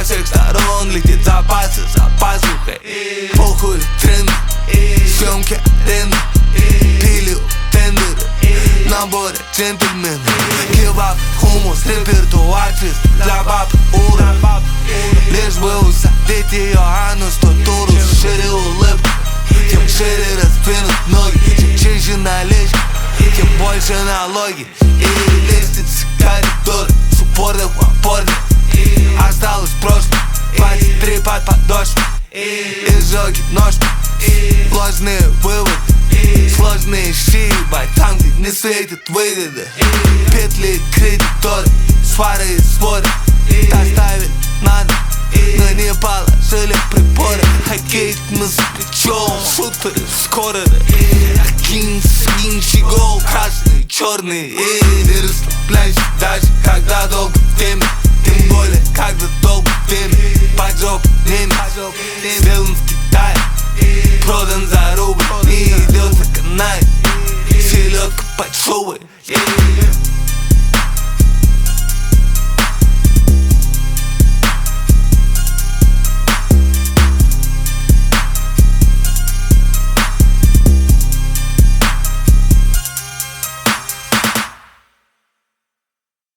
всех сторон летит запасы за пазухой. Похуй тренды, съемки аренды, пили у тендеры, наборы джентльмены. Кебаб, хумус, репертуар чист для баб уровень. Лишь бы усадить ее анус, то туру шире улыбку, тем шире раздвинут ноги. Чем чище наличка, тем больше налоги. И лестницы коридоры с упорных в опорных. Осталось прошлое, 23 под подошву. Изжоги ножки, ложные выводы, сложные щи, ебать, там, где не светит выгода. Петли кредиторы, свары и споры доставить надо, но не положили приборы. Хоккей мы с плечом, шутеры скоро. Кинь, щегол, красный, черный. И расслабляйся даже, когда долго в теме. Тем более, когда долго в теме. Поджог немец, сделан в Китае, продан за рубль, не идет на канале. Селедка под шубой.